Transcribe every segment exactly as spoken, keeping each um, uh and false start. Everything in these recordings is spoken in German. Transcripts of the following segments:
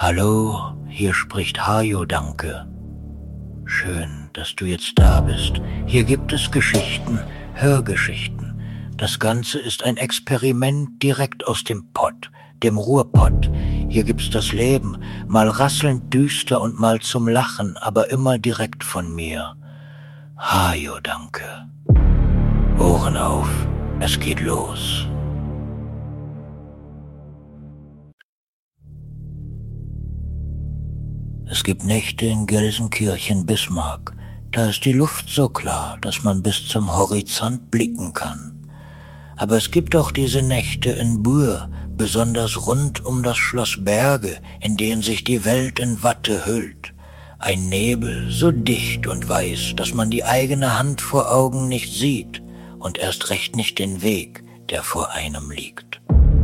Hallo, hier spricht Hajo, danke. Schön, dass du jetzt da bist. Hier gibt es Geschichten, Hörgeschichten. Das Ganze ist ein Experiment direkt aus dem Pott, dem Ruhrpott. Hier gibt's das Leben, mal rasselnd düster und mal zum Lachen, aber immer direkt von mir. Hajo, danke. Ohren auf, es geht los. Es gibt Nächte in Gelsenkirchen-Bismarck. Da ist die Luft so klar, dass man bis zum Horizont blicken kann. Aber es gibt auch diese Nächte in Buer, besonders rund um das Schloss Berge, in denen sich die Welt in Watte hüllt. Ein Nebel so dicht und weiß, dass man die eigene Hand vor Augen nicht sieht und erst recht nicht den Weg, der vor einem liegt.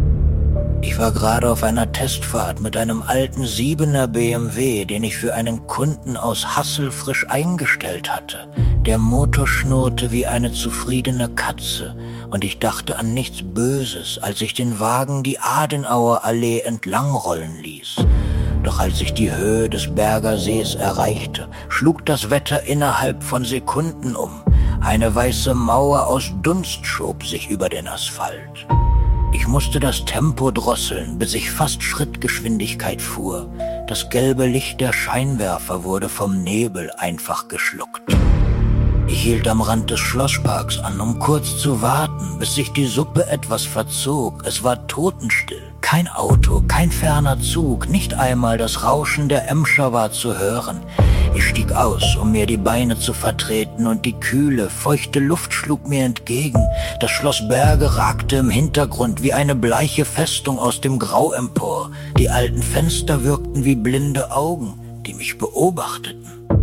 Ich war gerade auf einer Testfahrt mit einem alten Siebener B M W, den ich für einen Kunden aus Hassel frisch eingestellt hatte. Der Motor schnurrte wie eine zufriedene Katze und ich dachte an nichts Böses, als ich den Wagen die Adenauer Allee entlangrollen ließ. Doch als ich die Höhe des Berger Sees erreichte, schlug das Wetter innerhalb von Sekunden um. Eine weiße Mauer aus Dunst schob sich über den Asphalt. Ich musste das Tempo drosseln, bis ich fast Schrittgeschwindigkeit fuhr. Das gelbe Licht der Scheinwerfer wurde vom Nebel einfach geschluckt. Ich hielt am Rand des Schlossparks an, um kurz zu warten, bis sich die Suppe etwas verzog. Es war totenstill. Kein Auto, kein ferner Zug, nicht einmal das Rauschen der Emscher war zu hören. Ich stieg aus, um mir die Beine zu vertreten, und die kühle, feuchte Luft schlug mir entgegen. Das Schloss Berge ragte im Hintergrund wie eine bleiche Festung aus dem Grau empor. Die alten Fenster wirkten wie blinde Augen, die mich beobachteten.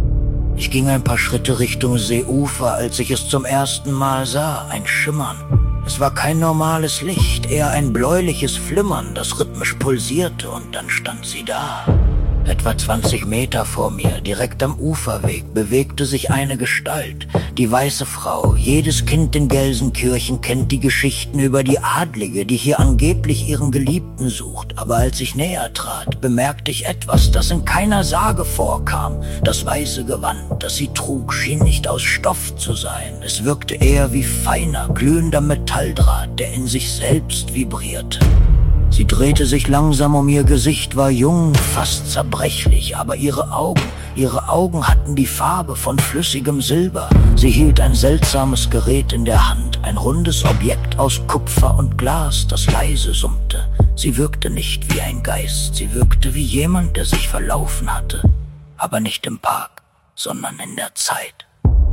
Ich ging ein paar Schritte Richtung Seeufer, als ich es zum ersten Mal sah, ein Schimmern. Es war kein normales Licht, eher ein bläuliches Flimmern, das rhythmisch pulsierte, und dann stand sie da. Etwa zwanzig Meter vor mir, direkt am Uferweg, bewegte sich eine Gestalt. Die weiße Frau. Jedes Kind in Gelsenkirchen kennt die Geschichten über die Adlige, die hier angeblich ihren Geliebten sucht. Aber als ich näher trat, bemerkte ich etwas, das in keiner Sage vorkam. Das weiße Gewand, das sie trug, schien nicht aus Stoff zu sein. Es wirkte eher wie feiner, glühender Metalldraht, der in sich selbst vibrierte. Sie drehte sich langsam um, ihr Gesicht war jung, fast zerbrechlich, aber ihre Augen, ihre Augen hatten die Farbe von flüssigem Silber. Sie hielt ein seltsames Gerät in der Hand, ein rundes Objekt aus Kupfer und Glas, das leise summte. Sie wirkte nicht wie ein Geist, sie wirkte wie jemand, der sich verlaufen hatte. Aber nicht im Park, sondern in der Zeit.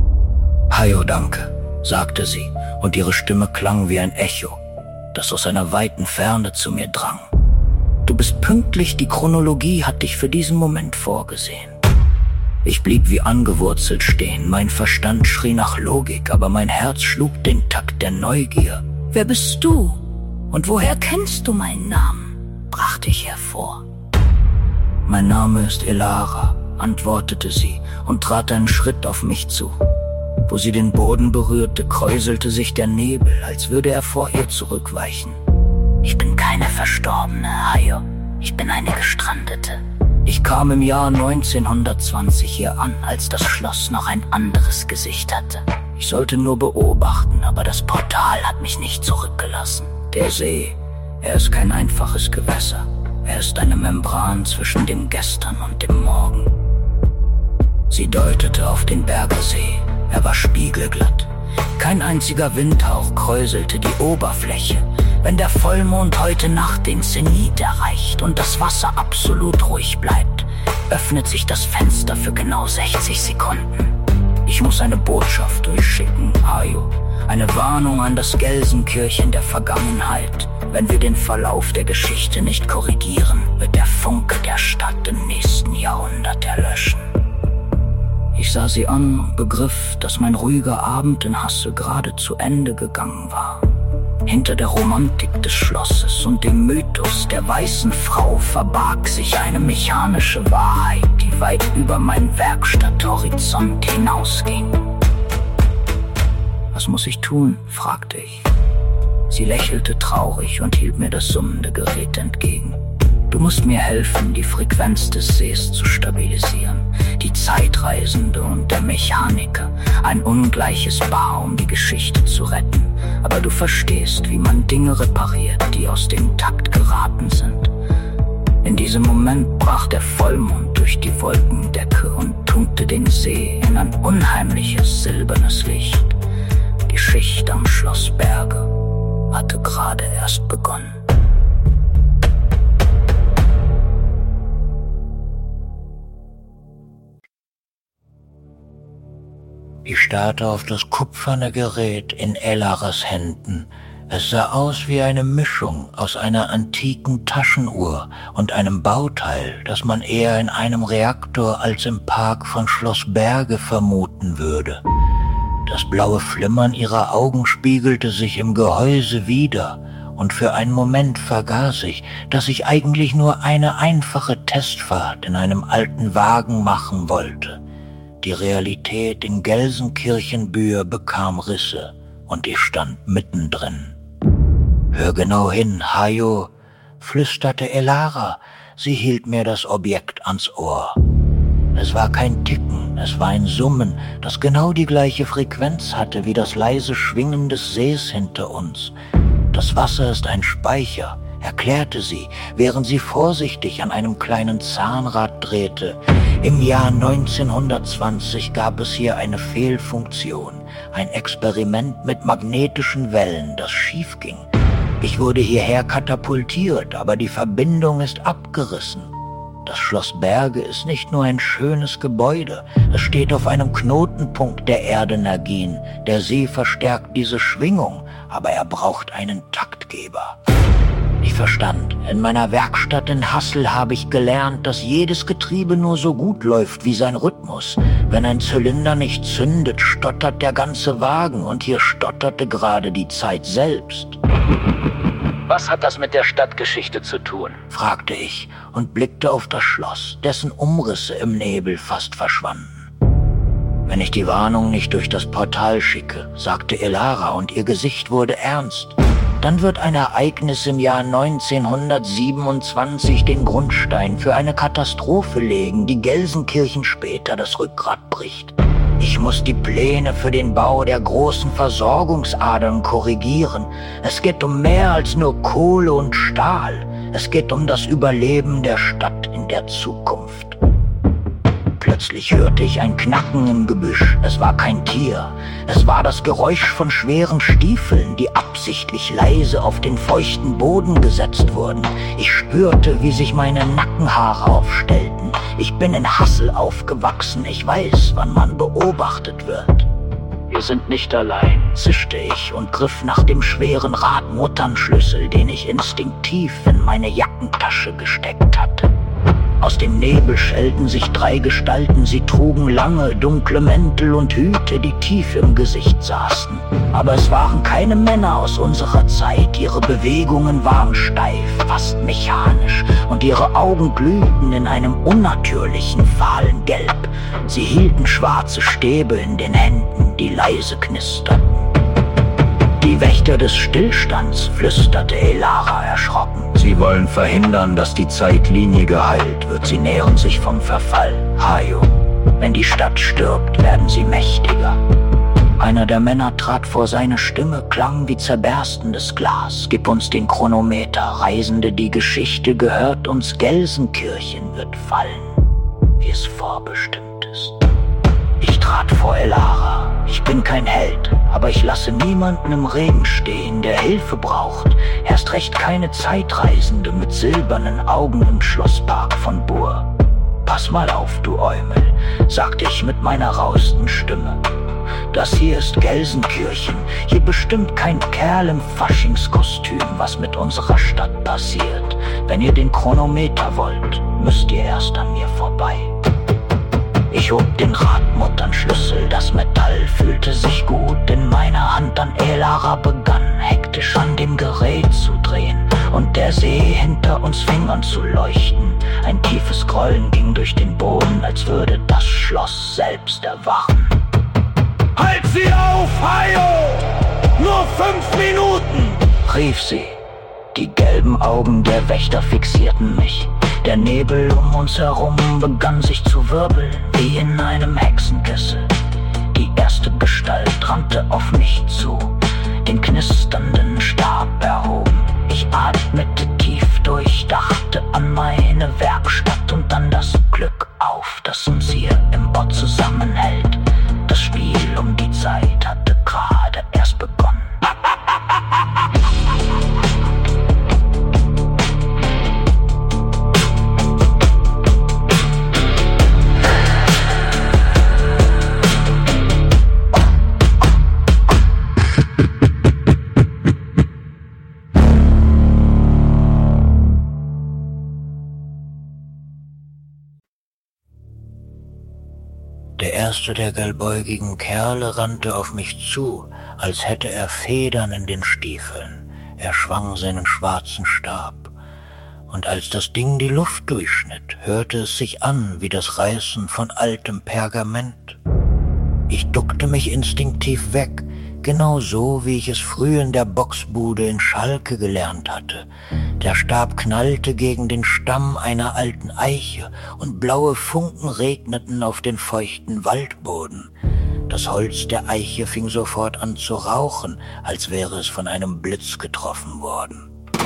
Hajo, danke, sagte sie, und ihre Stimme klang wie ein Echo, das aus einer weiten Ferne zu mir drang. Du bist pünktlich, die Chronologie hat dich für diesen Moment vorgesehen. Ich blieb wie angewurzelt stehen, mein Verstand schrie nach Logik, aber mein Herz schlug den Takt der Neugier. Wer bist du? Und woher kennst du meinen Namen? Brachte ich hervor. Mein Name ist Elara, antwortete sie und trat einen Schritt auf mich zu. Wo sie den Boden berührte, kräuselte sich der Nebel, als würde er vor ihr zurückweichen. Ich bin keine Verstorbene, Hajo. Ich bin eine Gestrandete. Ich kam im Jahr neunzehnhundertzwanzig hier an, als das Schloss noch ein anderes Gesicht hatte. Ich sollte nur beobachten, aber das Portal hat mich nicht zurückgelassen. Der See, er ist kein einfaches Gewässer. Er ist eine Membran zwischen dem Gestern und dem Morgen. Sie deutete auf den Bergersee. Er war spiegelglatt. Kein einziger Windhauch kräuselte die Oberfläche. Wenn der Vollmond heute Nacht den Zenit erreicht und das Wasser absolut ruhig bleibt, öffnet sich das Fenster für genau sechzig Sekunden. Ich muss eine Botschaft durchschicken, Hajo. Eine Warnung an das Gelsenkirchen der Vergangenheit. Wenn wir den Verlauf der Geschichte nicht korrigieren, wird der Funke der Stadt im nächsten Jahrhundert erlöschen. Ich sah sie an und begriff, dass mein ruhiger Abend in Hassel gerade zu Ende gegangen war. Hinter der Romantik des Schlosses und dem Mythos der weißen Frau verbarg sich eine mechanische Wahrheit, die weit über meinen Werkstatthorizont hinausging. Was muss ich tun? Fragte ich. Sie lächelte traurig und hielt mir das summende Gerät entgegen. Du musst mir helfen, die Frequenz des Sees zu stabilisieren. Die Zeitreisende und der Mechaniker. Ein ungleiches Paar, um die Geschichte zu retten. Aber du verstehst, wie man Dinge repariert, die aus dem Takt geraten sind. In diesem Moment brach der Vollmond durch die Wolkendecke und tunkte den See in ein unheimliches silbernes Licht. Die Schicht am Schloss Berge hatte gerade erst begonnen. Ich starrte auf das kupferne Gerät in Elaras Händen. Es sah aus wie eine Mischung aus einer antiken Taschenuhr und einem Bauteil, das man eher in einem Reaktor als im Park von Schloss Berge vermuten würde. Das blaue Flimmern ihrer Augen spiegelte sich im Gehäuse wider, und für einen Moment vergaß ich, dass ich eigentlich nur eine einfache Testfahrt in einem alten Wagen machen wollte. Die Realität in Gelsenkirchenbühr bekam Risse, und ich stand mittendrin. »Hör genau hin, Hajo«, flüsterte Elara. Sie hielt mir das Objekt ans Ohr. Es war kein Ticken, es war ein Summen, das genau die gleiche Frequenz hatte wie das leise Schwingen des Sees hinter uns. »Das Wasser ist ein Speicher«, erklärte sie, während sie vorsichtig an einem kleinen Zahnrad drehte. Im Jahr neunzehnhundertzwanzig gab es hier eine Fehlfunktion, ein Experiment mit magnetischen Wellen, das schief ging. Ich wurde hierher katapultiert, aber die Verbindung ist abgerissen. Das Schloss Berge ist nicht nur ein schönes Gebäude, es steht auf einem Knotenpunkt der Erdenergien. Der See verstärkt diese Schwingung, aber er braucht einen Taktgeber. Ich verstand, in meiner Werkstatt in Hassel habe ich gelernt, dass jedes Getriebe nur so gut läuft wie sein Rhythmus. Wenn ein Zylinder nicht zündet, stottert der ganze Wagen, und hier stotterte gerade die Zeit selbst. »Was hat das mit der Stadtgeschichte zu tun?« fragte ich und blickte auf das Schloss, dessen Umrisse im Nebel fast verschwanden. »Wenn ich die Warnung nicht durch das Portal schicke«, sagte Elara, und ihr Gesicht wurde ernst, »dann wird ein Ereignis im Jahr neunzehnhundertsiebenundzwanzig den Grundstein für eine Katastrophe legen, die Gelsenkirchen später das Rückgrat bricht. Ich muss die Pläne für den Bau der großen Versorgungsadern korrigieren. Es geht um mehr als nur Kohle und Stahl. Es geht um das Überleben der Stadt in der Zukunft.« Plötzlich hörte ich ein Knacken im Gebüsch. Es war kein Tier. Es war das Geräusch von schweren Stiefeln, die absichtlich leise auf den feuchten Boden gesetzt wurden. Ich spürte, wie sich meine Nackenhaare aufstellten. Ich bin in Hassel aufgewachsen. Ich weiß, wann man beobachtet wird. »Wir sind nicht allein«, zischte ich und griff nach dem schweren Radmutternschlüssel, den ich instinktiv in meine Jackentasche gesteckt hatte. Aus dem Nebel schälten sich drei Gestalten. Sie trugen lange, dunkle Mäntel und Hüte, die tief im Gesicht saßen. Aber es waren keine Männer aus unserer Zeit. Ihre Bewegungen waren steif, fast mechanisch, und ihre Augen glühten in einem unnatürlichen, fahlen Gelb. Sie hielten schwarze Stäbe in den Händen, die leise knisterten. »Die Wächter des Stillstands«, flüsterte Elara erschrocken. »Sie wollen verhindern, dass die Zeitlinie geheilt wird. Sie nähern sich vom Verfall. Hajo, wenn die Stadt stirbt, werden sie mächtiger.« Einer der Männer trat vor, seine Stimme klang wie zerberstendes Glas. »Gib uns den Chronometer, Reisende, die Geschichte gehört uns. Gelsenkirchen wird fallen, wie es vorbestimmt ist.« Ich trat vor Elara. Ich bin kein Held, aber ich lasse niemanden im Regen stehen, der Hilfe braucht. Erst recht keine Zeitreisende mit silbernen Augen im Schlosspark von Bur. »Pass mal auf, du Eumel«, sagte ich mit meiner rausten Stimme. »Das hier ist Gelsenkirchen. Hier bestimmt kein Kerl im Faschingskostüm, was mit unserer Stadt passiert. Wenn ihr den Chronometer wollt, müsst ihr erst an mir vorbei.« Ich hob den Radmutternschlüssel, das Metall fühlte sich gut in meiner Hand an. Elara begann hektisch an dem Gerät zu drehen, und der See hinter uns fing an zu leuchten. Ein tiefes Grollen ging durch den Boden, als würde das Schloss selbst erwachen. »Halt sie auf, Hajo! Nur fünf Minuten!« rief sie. Die gelben Augen der Wächter fixierten mich. Der Nebel um uns herum begann sich zu wirbeln, wie in einem Hexenkessel. Die erste Gestalt rannte auf mich zu, den knisternden Stab erhoben. Ich atmete tief durch, dachte an meine Werkstatt und an das Glück auf, das uns hier im Ort zusammenhält. Das Spiel um die Zeit hatte gerade erst begonnen. Der erste der gelbäugigen Kerle rannte auf mich zu, als hätte er Federn in den Stiefeln. Er schwang seinen schwarzen Stab. Und als das Ding die Luft durchschnitt, hörte es sich an wie das Reißen von altem Pergament. Ich duckte mich instinktiv weg, genau so, wie ich es früh in der Boxbude in Schalke gelernt hatte. Der Stab knallte gegen den Stamm einer alten Eiche und blaue Funken regneten auf den feuchten Waldboden. Das Holz der Eiche fing sofort an zu rauchen, als wäre es von einem Blitz getroffen worden.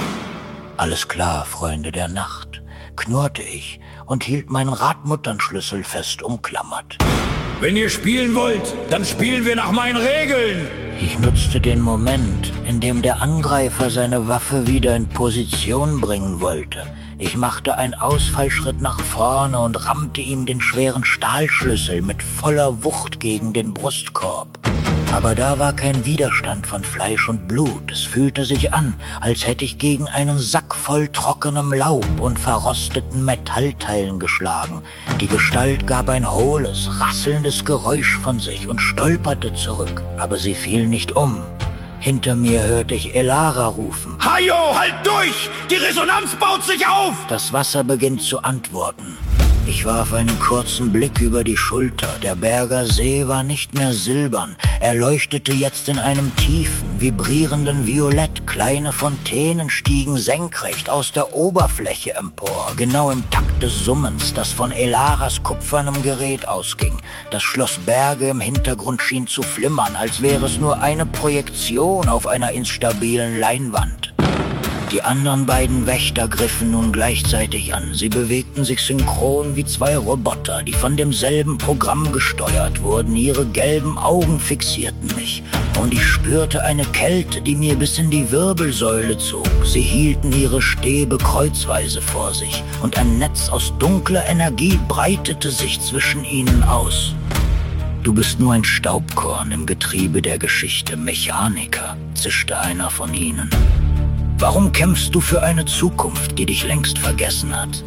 Alles klar, Freunde der Nacht, knurrte ich und hielt meinen Radmutternschlüssel fest umklammert. Wenn ihr spielen wollt, dann spielen wir nach meinen Regeln. Ich nutzte den Moment, in dem der Angreifer seine Waffe wieder in Position bringen wollte. Ich machte einen Ausfallschritt nach vorne und rammte ihm den schweren Stahlschlüssel mit voller Wucht gegen den Brustkorb. Aber da war kein Widerstand von Fleisch und Blut. Es fühlte sich an, als hätte ich gegen einen Sack voll trockenem Laub und verrosteten Metallteilen geschlagen. Die Gestalt gab ein hohles, rasselndes Geräusch von sich und stolperte zurück, aber sie fiel nicht um. Hinter mir hörte ich Elara rufen. Hajo, halt durch! Die Resonanz baut sich auf! Das Wasser beginnt zu antworten. Ich warf einen kurzen Blick über die Schulter. Der Berger See war nicht mehr silbern. Er leuchtete jetzt in einem tiefen, vibrierenden Violett. Kleine Fontänen stiegen senkrecht aus der Oberfläche empor, genau im Takt des Summens, das von Elaras kupfernem Gerät ausging. Das Schloss Berge im Hintergrund schien zu flimmern, als wäre es nur eine Projektion auf einer instabilen Leinwand. Die anderen beiden Wächter griffen nun gleichzeitig an. Sie bewegten sich synchron wie zwei Roboter, die von demselben Programm gesteuert wurden. Ihre gelben Augen fixierten mich und ich spürte eine Kälte, die mir bis in die Wirbelsäule zog. Sie hielten ihre Stäbe kreuzweise vor sich und ein Netz aus dunkler Energie breitete sich zwischen ihnen aus. Du bist nur ein Staubkorn im Getriebe der Geschichte, Mechaniker, zischte einer von ihnen. Warum kämpfst du für eine Zukunft, die dich längst vergessen hat?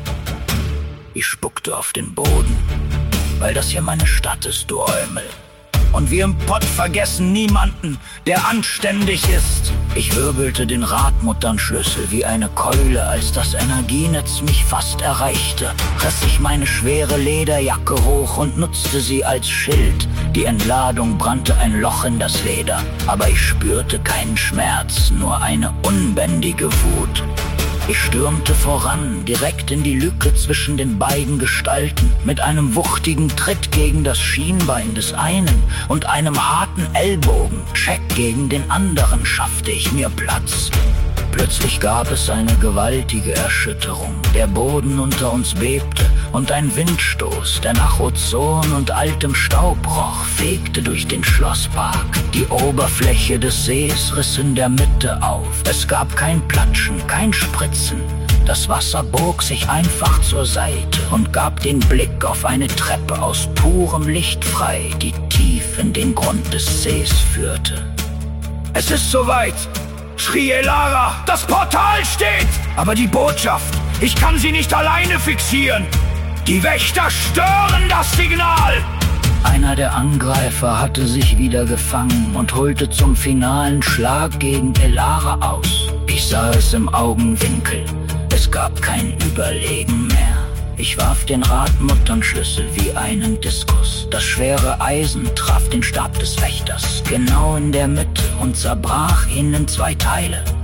Ich spuckte auf den Boden, weil das hier meine Stadt ist, du Eumel. Und wir im Pott vergessen niemanden, der anständig ist. Ich wirbelte den Radmutternschlüssel wie eine Keule, als das Energienetz mich fast erreichte. Riss ich meine schwere Lederjacke hoch und nutzte sie als Schild. Die Entladung brannte ein Loch in das Leder, aber ich spürte keinen Schmerz, nur eine unbändige Wut. Ich stürmte voran, direkt in die Lücke zwischen den beiden Gestalten. Mit einem wuchtigen Tritt gegen das Schienbein des einen und einem harten Ellbogen, Check gegen den anderen, schaffte ich mir Platz. Plötzlich gab es eine gewaltige Erschütterung. Der Boden unter uns bebte und ein Windstoß, der nach Ozon und altem Staub roch, fegte durch den Schlosspark. Die Oberfläche des Sees riss in der Mitte auf. Es gab kein Platschen, kein Spritzen. Das Wasser bog sich einfach zur Seite und gab den Blick auf eine Treppe aus purem Licht frei, die tief in den Grund des Sees führte. Es ist soweit! Schrie Elara, das Portal steht! Aber die Botschaft, ich kann sie nicht alleine fixieren. Die Wächter stören das Signal! Einer der Angreifer hatte sich wieder gefangen und holte zum finalen Schlag gegen Elara aus. Ich sah es im Augenwinkel. Es gab kein Überlegen mehr. Ich warf den Radmutternschlüssel wie einen Diskus. Das schwere Eisen traf den Stab des Wächters genau in der Mitte und zerbrach ihn in zwei Teile.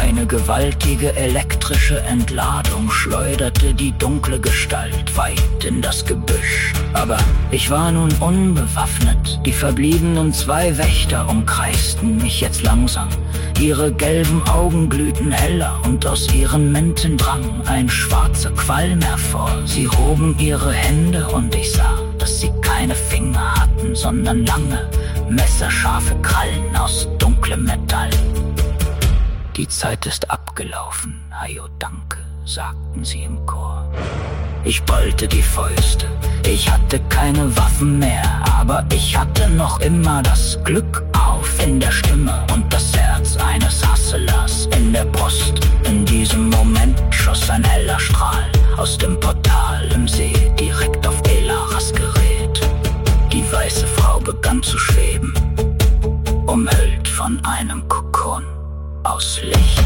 Eine gewaltige elektrische Entladung schleuderte die dunkle Gestalt weit in das Gebüsch. Aber ich war nun unbewaffnet. Die verbliebenen zwei Wächter umkreisten mich jetzt langsam. Ihre gelben Augen glühten heller und aus ihren Menten drang ein schwarzer Qualm hervor. Sie hoben ihre Hände und ich sah, dass sie keine Finger hatten, sondern lange, messerscharfe Krallen aus dunklem Metall. Die Zeit ist abgelaufen, Hayo, danke, sagten sie im Chor. Ich ballte die Fäuste, ich hatte keine Waffen mehr, aber ich hatte noch immer das Glück auf in der Stimme und das Herz eines Hustlers in der Brust. In diesem Moment schoss ein heller Strahl aus dem Portal im See direkt auf Elaras Gerät. Die weiße Frau begann zu schweben, umhüllt von einem Kokon aus Licht.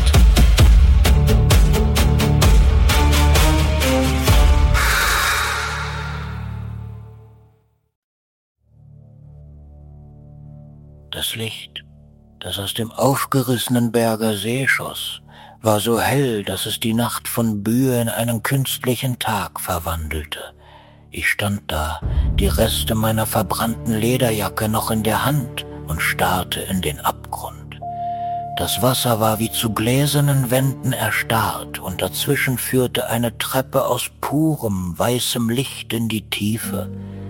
Das Licht, das aus dem aufgerissenen Berger See schoss, war so hell, dass es die Nacht von Bühe in einen künstlichen Tag verwandelte. Ich stand da, die Reste meiner verbrannten Lederjacke noch in der Hand und starrte in den Abgrund. Das Wasser war wie zu gläsernen Wänden erstarrt und dazwischen führte eine Treppe aus purem, weißem Licht in die Tiefe.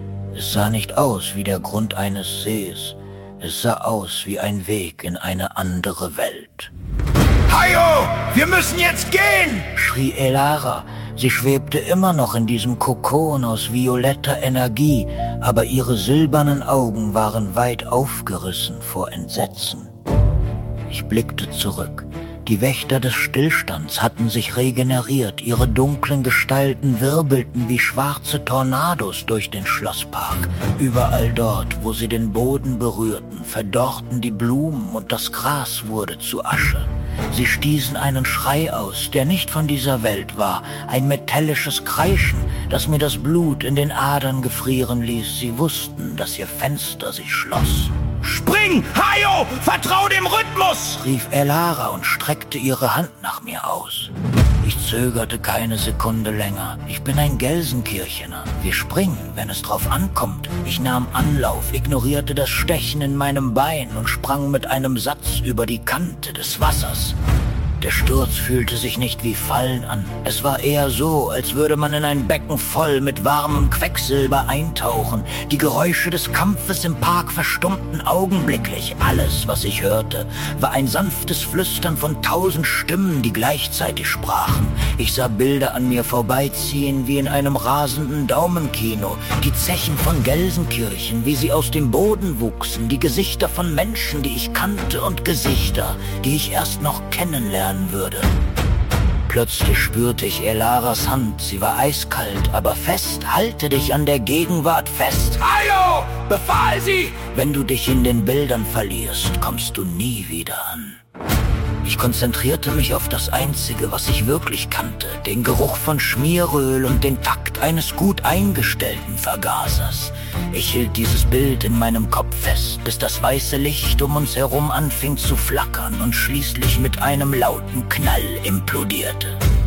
Es sah nicht aus wie der Grund eines Sees. Es sah aus wie ein Weg in eine andere Welt. Hayo, wir müssen jetzt gehen! Schrie Elara. Sie schwebte immer noch in diesem Kokon aus violetter Energie, aber ihre silbernen Augen waren weit aufgerissen vor Entsetzen. Ich blickte zurück. Die Wächter des Stillstands hatten sich regeneriert, ihre dunklen Gestalten wirbelten wie schwarze Tornados durch den Schlosspark. Überall dort, wo sie den Boden berührten, verdorrten die Blumen und das Gras wurde zu Asche. Sie stießen einen Schrei aus, der nicht von dieser Welt war, ein metallisches Kreischen, das mir das Blut in den Adern gefrieren ließ. Sie wussten, dass ihr Fenster sich schloss. Spring, Hayo! Vertrau dem Rhythmus! Rief Elara und streckte ihre Hand nach mir aus. Ich zögerte keine Sekunde länger. Ich bin ein Gelsenkirchener. Wir springen, wenn es drauf ankommt. Ich nahm Anlauf, ignorierte das Stechen in meinem Bein und sprang mit einem Satz über die Kante des Wassers. Der Sturz fühlte sich nicht wie Fallen an. Es war eher so, als würde man in ein Becken voll mit warmem Quecksilber eintauchen. Die Geräusche des Kampfes im Park verstummten augenblicklich. Alles, was ich hörte, war ein sanftes Flüstern von tausend Stimmen, die gleichzeitig sprachen. Ich sah Bilder an mir vorbeiziehen wie in einem rasenden Daumenkino. Die Zechen von Gelsenkirchen, wie sie aus dem Boden wuchsen. Die Gesichter von Menschen, die ich kannte und Gesichter, die ich erst noch kennenlernte würde. Plötzlich spürte ich Elaras Hand. Sie war eiskalt, aber fest. Halte dich an der Gegenwart fest. Hayo! Befahl sie! Wenn du dich in den Bildern verlierst, kommst du nie wieder an. Ich konzentrierte mich auf das Einzige, was ich wirklich kannte, den Geruch von Schmieröl und den Takt eines gut eingestellten Vergasers. Ich hielt dieses Bild in meinem Kopf fest, bis das weiße Licht um uns herum anfing zu flackern und schließlich mit einem lauten Knall implodierte.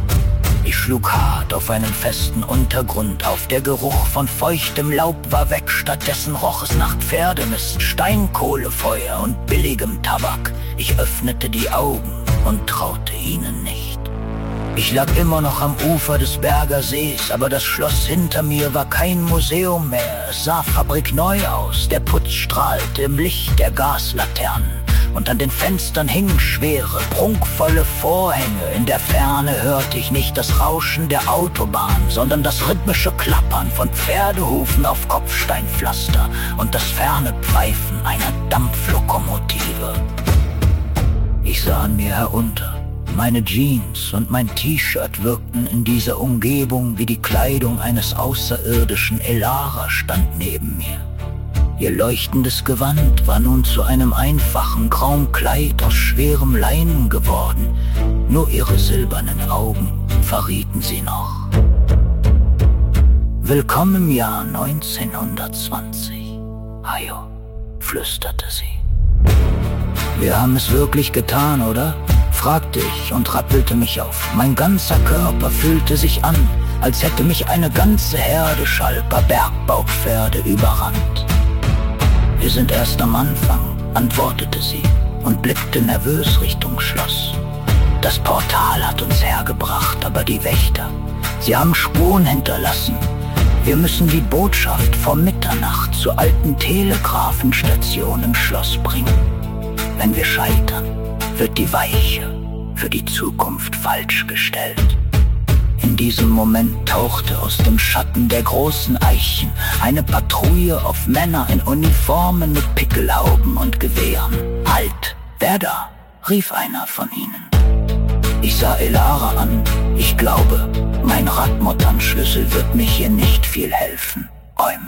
Ich schlug hart auf einen festen Untergrund auf. Der Geruch von feuchtem Laub war weg. Stattdessen roch es nach Pferdemist, Steinkohlefeuer und billigem Tabak. Ich öffnete die Augen und traute ihnen nicht. Ich lag immer noch am Ufer des Berger Sees, aber das Schloss hinter mir war kein Museum mehr. Es sah fabrikneu aus. Der Putz strahlte im Licht der Gaslaternen. Und an den Fenstern hingen schwere, prunkvolle Vorhänge. In der Ferne hörte ich nicht das Rauschen der Autobahn, sondern das rhythmische Klappern von Pferdehufen auf Kopfsteinpflaster und das ferne Pfeifen einer Dampflokomotive. Ich sah an mir herunter. Meine Jeans und mein T-Shirt wirkten in dieser Umgebung wie die Kleidung eines außerirdischen. Elara stand neben mir. Ihr leuchtendes Gewand war nun zu einem einfachen grauen Kleid aus schwerem Leinen geworden. Nur ihre silbernen Augen verrieten sie noch. Willkommen im Jahr neunzehnhundertzwanzig, Hayo, flüsterte sie. Wir haben es wirklich getan, oder? fragte ich und rappelte mich auf. Mein ganzer Körper fühlte sich an, als hätte mich eine ganze Herde schalker Bergbaupferde überrannt. Wir sind erst am Anfang, antwortete sie und blickte nervös Richtung Schloss. Das Portal hat uns hergebracht, aber die Wächter, sie haben Spuren hinterlassen. Wir müssen die Botschaft vor Mitternacht zur alten Telegrafenstation im Schloss bringen. Wenn wir scheitern, wird die Weiche für die Zukunft falsch gestellt. In diesem Moment tauchte aus dem Schatten der großen Eichen eine Patrouille auf Männer in Uniformen mit Pickelhauben und Gewehren. »Halt! Wer da?« rief einer von ihnen. Ich sah Elara an. Ich glaube, mein Radmutternschlüssel wird mich hier nicht viel helfen, Eumel.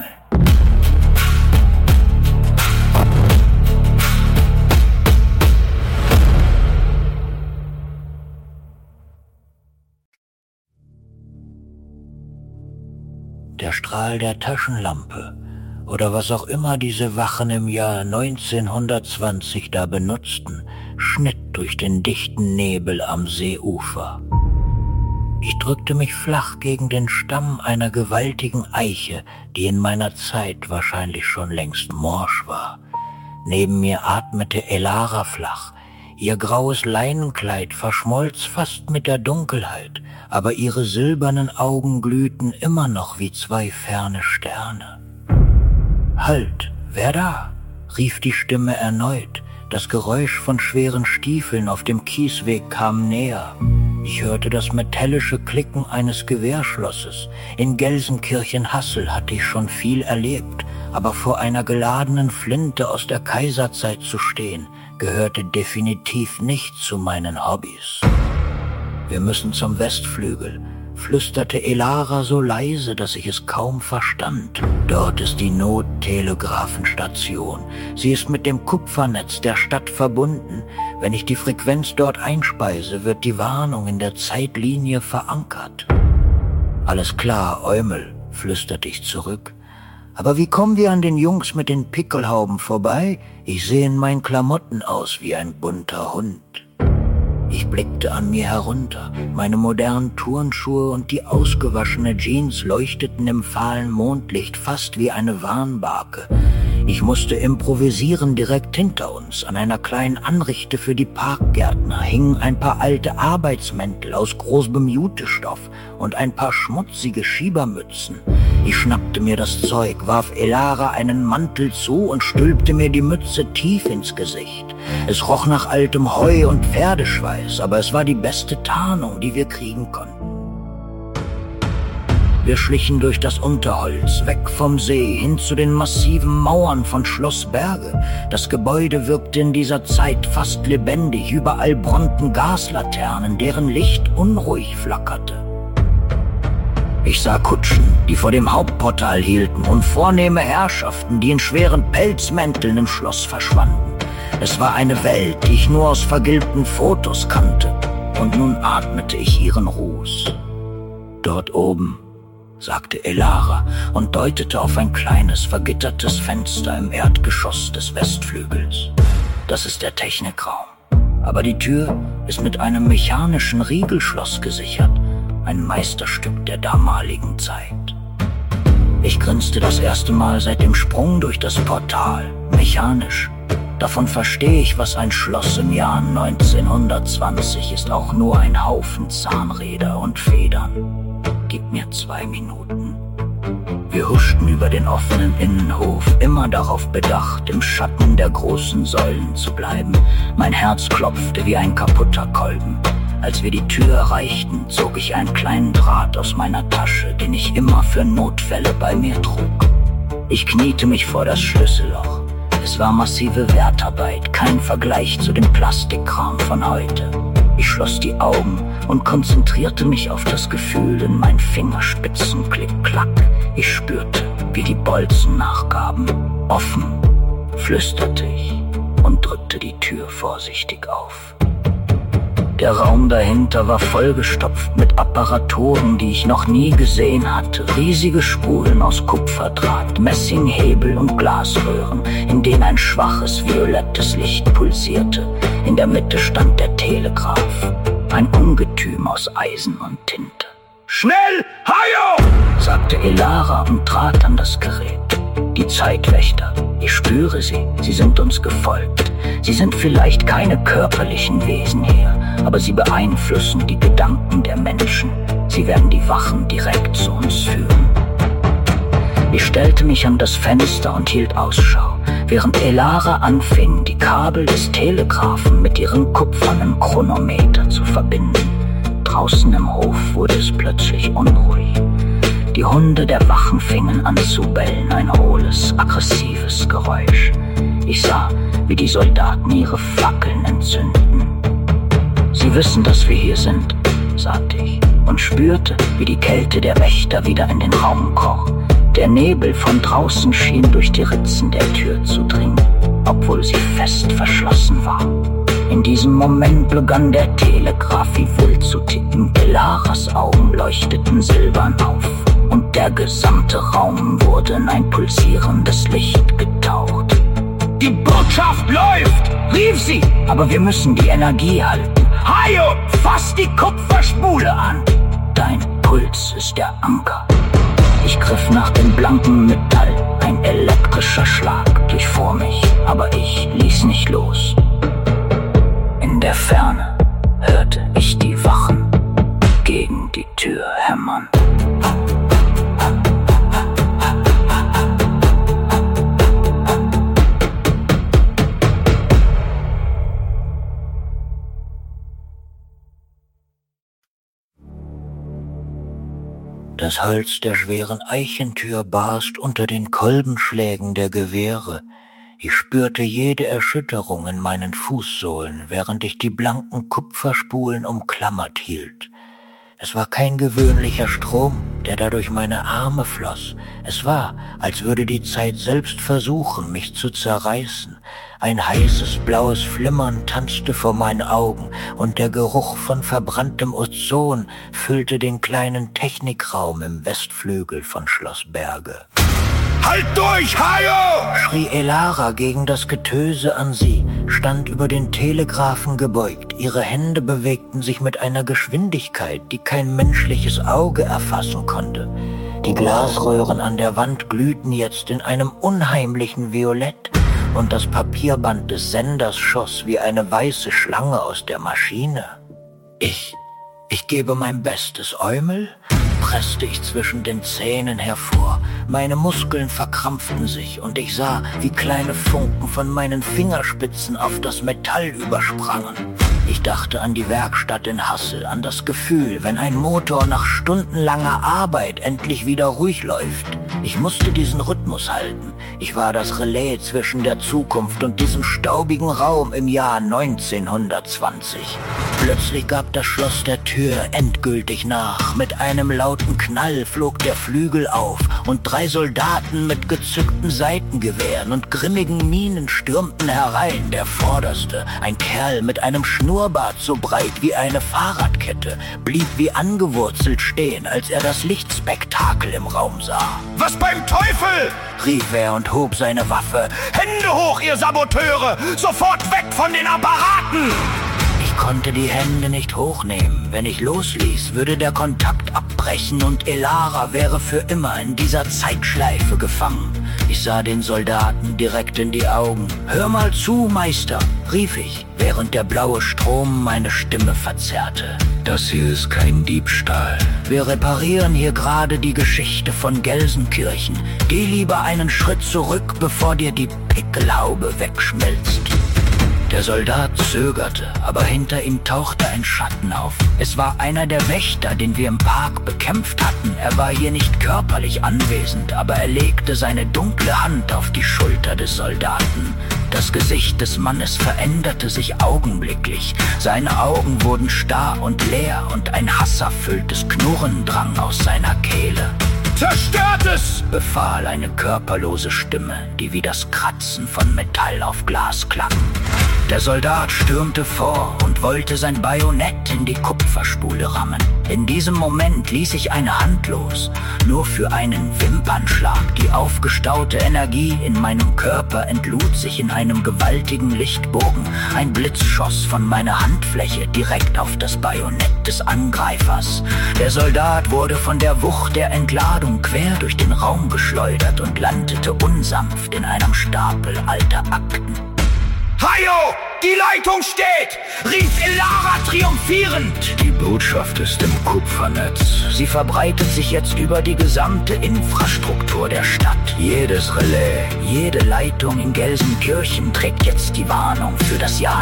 Der Strahl der Taschenlampe oder was auch immer diese Wachen im Jahr neunzehnhundertzwanzig da benutzten, schnitt durch den dichten Nebel am Seeufer. Ich drückte mich flach gegen den Stamm einer gewaltigen Eiche, die in meiner Zeit wahrscheinlich schon längst morsch war. Neben mir atmete Elara flach. Ihr graues Leinenkleid verschmolz fast mit der Dunkelheit, aber ihre silbernen Augen glühten immer noch wie zwei ferne Sterne. »Halt, wer da?« rief die Stimme erneut. Das Geräusch von schweren Stiefeln auf dem Kiesweg kam näher. Ich hörte das metallische Klicken eines Gewehrschlosses. In Gelsenkirchen-Hassel hatte ich schon viel erlebt, aber vor einer geladenen Flinte aus der Kaiserzeit zu stehen, gehörte definitiv nicht zu meinen Hobbys. »Wir müssen zum Westflügel«, flüsterte Elara so leise, dass ich es kaum verstand. »Dort ist die Nottelegrafenstation. Sie ist mit dem Kupfernetz der Stadt verbunden. Wenn ich die Frequenz dort einspeise, wird die Warnung in der Zeitlinie verankert.« »Alles klar, Eumel«, flüsterte ich zurück. »Aber wie kommen wir an den Jungs mit den Pickelhauben vorbei? Ich sehe in meinen Klamotten aus wie ein bunter Hund.« Ich blickte an mir herunter. Meine modernen Turnschuhe und die ausgewaschene Jeans leuchteten im fahlen Mondlicht fast wie eine Warnbarke. Ich musste improvisieren. Direkt hinter uns, an einer kleinen Anrichte für die Parkgärtner, hingen ein paar alte Arbeitsmäntel aus großem Jutestoff und ein paar schmutzige Schiebermützen. Ich schnappte mir das Zeug, warf Elara einen Mantel zu und stülpte mir die Mütze tief ins Gesicht. Es roch nach altem Heu und Pferdeschweiß, aber es war die beste Tarnung, die wir kriegen konnten. Wir schlichen durch das Unterholz, weg vom See, hin zu den massiven Mauern von Schloss Berge. Das Gebäude wirkte in dieser Zeit fast lebendig, überall brannten Gaslaternen, deren Licht unruhig flackerte. Ich sah Kutschen, die vor dem Hauptportal hielten, und vornehme Herrschaften, die in schweren Pelzmänteln im Schloss verschwanden. Es war eine Welt, die ich nur aus vergilbten Fotos kannte, und nun atmete ich ihren Ruß. »Dort oben«, sagte Elara und deutete auf ein kleines, vergittertes Fenster im Erdgeschoss des Westflügels. »Das ist der Technikraum. Aber die Tür ist mit einem mechanischen Riegelschloss gesichert, ein Meisterstück der damaligen Zeit.« Ich grinste das erste Mal seit dem Sprung durch das Portal. Mechanisch. Davon verstehe ich, was ein Schloss im Jahr neunzehnhundertzwanzig ist, auch nur ein Haufen Zahnräder und Federn. Gib mir zwei Minuten. Wir huschten über den offenen Innenhof, immer darauf bedacht, im Schatten der großen Säulen zu bleiben. Mein Herz klopfte wie ein kaputter Kolben. Als wir die Tür erreichten, zog ich einen kleinen Draht aus meiner Tasche, den ich immer für Notfälle bei mir trug. Ich kniete mich vor das Schlüsselloch. Es war massive Wertarbeit, kein Vergleich zu dem Plastikkram von heute. Ich schloss die Augen und konzentrierte mich auf das Gefühl in meinen Fingerspitzen. Klick-klack. Ich spürte, wie die Bolzen nachgaben. Offen, flüsterte ich und drückte die Tür vorsichtig auf. Der Raum dahinter war vollgestopft mit Apparaturen, die ich noch nie gesehen hatte. Riesige Spulen aus Kupferdraht, Messinghebel und Glasröhren, in denen ein schwaches violettes Licht pulsierte. In der Mitte stand der Telegraph, ein Ungetüm aus Eisen und Tinte. »Schnell, Hayo!« sagte Elara und trat an das Gerät. Die Zeitwächter, ich spüre sie, sie sind uns gefolgt. Sie sind vielleicht keine körperlichen Wesen hier, aber sie beeinflussen die Gedanken der Menschen. Sie werden die Wachen direkt zu uns führen. Ich stellte mich an das Fenster und hielt Ausschau, während Elara anfing, die Kabel des Telegraphen mit ihrem kupfernen Chronometer zu verbinden. Draußen im Hof wurde es plötzlich unruhig. Die Hunde der Wachen fingen an zu bellen, ein hohles, aggressives Geräusch. Ich sah, wie die Soldaten ihre Fackeln entzündeten. »Sie wissen, dass wir hier sind«, sagte ich, und spürte, wie die Kälte der Wächter wieder in den Raum kroch. Der Nebel von draußen schien durch die Ritzen der Tür zu dringen, obwohl sie fest verschlossen war. In diesem Moment begann der Telegraph wie wild zu ticken. Elaras Augen leuchteten silbern auf und der gesamte Raum wurde in ein pulsierendes Licht getaucht. »Die Botschaft läuft«, rief sie, »aber wir müssen die Energie halten. Hayo, fass die Kupferspule an!« »Dein Puls ist der Anker.« Ich griff nach dem blanken Metall. Ein elektrischer Schlag durchfuhr mich, aber ich ließ nicht los. In der Ferne hörte ich die Wachen gegen die Tür hämmern. Das Holz der schweren Eichentür barst unter den Kolbenschlägen der Gewehre. Ich spürte jede Erschütterung in meinen Fußsohlen, während ich die blanken Kupferspulen umklammert hielt. Es war kein gewöhnlicher Strom, der da durch meine Arme floss. Es war, als würde die Zeit selbst versuchen, mich zu zerreißen. Ein heißes, blaues Flimmern tanzte vor meinen Augen und der Geruch von verbranntem Ozon füllte den kleinen Technikraum im Westflügel von Schloss Berge. »Halt durch, Hayo!« schrie Elara gegen das Getöse an sie, stand über den Telegraphen gebeugt. Ihre Hände bewegten sich mit einer Geschwindigkeit, die kein menschliches Auge erfassen konnte. Die Glasröhren an der Wand glühten jetzt in einem unheimlichen Violett und das Papierband des Senders schoss wie eine weiße Schlange aus der Maschine. Ich, ich gebe mein Bestes, Eumel, presste ich zwischen den Zähnen hervor. Meine Muskeln verkrampften sich und ich sah, wie kleine Funken von meinen Fingerspitzen auf das Metall übersprangen. Ich dachte an die Werkstatt in Hassel, an das Gefühl, wenn ein Motor nach stundenlanger Arbeit endlich wieder ruhig läuft. Ich musste diesen Rhythmus halten. Ich war das Relais zwischen der Zukunft und diesem staubigen Raum im Jahr neunzehnhundertzwanzig. Plötzlich gab das Schloss der Tür endgültig nach. Mit einem lauten Knall flog der Flügel auf und drei Soldaten mit gezückten Seitengewehren und grimmigen Mienen stürmten herein. Der vorderste, ein Kerl mit einem Schnurrbart so breit wie eine Fahrradkette, blieb wie angewurzelt stehen, als er das Lichtspektakel im Raum sah. »Was beim Teufel?« rief er und hob seine Waffe. »Hände hoch, ihr Saboteure! Sofort weg von den Apparaten!« Ich konnte die Hände nicht hochnehmen. Wenn ich losließ, würde der Kontakt abbrechen und Elara wäre für immer in dieser Zeitschleife gefangen. Ich sah den Soldaten direkt in die Augen. »Hör mal zu, Meister«, rief ich, während der blaue Strom meine Stimme verzerrte. »Das hier ist kein Diebstahl. Wir reparieren hier gerade die Geschichte von Gelsenkirchen. Geh lieber einen Schritt zurück, bevor dir die Pickelhaube wegschmilzt.« Der Soldat zögerte, aber hinter ihm tauchte ein Schatten auf. Es war einer der Wächter, den wir im Park bekämpft hatten. Er war hier nicht körperlich anwesend, aber er legte seine dunkle Hand auf die Schulter des Soldaten. Das Gesicht des Mannes veränderte sich augenblicklich. Seine Augen wurden starr und leer und ein hasserfülltes Knurren drang aus seiner Kehle. »Zerstört es!« befahl eine körperlose Stimme, die wie das Kratzen von Metall auf Glas klang. Der Soldat stürmte vor und wollte sein Bajonett in die Kupferspule rammen. In diesem Moment ließ ich eine Hand los, nur für einen Wimpernschlag. Die aufgestaute Energie in meinem Körper entlud sich in einem gewaltigen Lichtbogen. Ein Blitz schoss von meiner Handfläche direkt auf das Bajonett des Angreifers. Der Soldat wurde von der Wucht der Entladung quer durch den Raum geschleudert und landete unsanft in einem Stapel alter Akten. »Hayo, die Leitung steht!« rief Elara triumphierend. Die Botschaft ist im Kupfernetz. Sie verbreitet sich jetzt über die gesamte Infrastruktur der Stadt. Jedes Relais, jede Leitung in Gelsenkirchen trägt jetzt die Warnung für das Jahr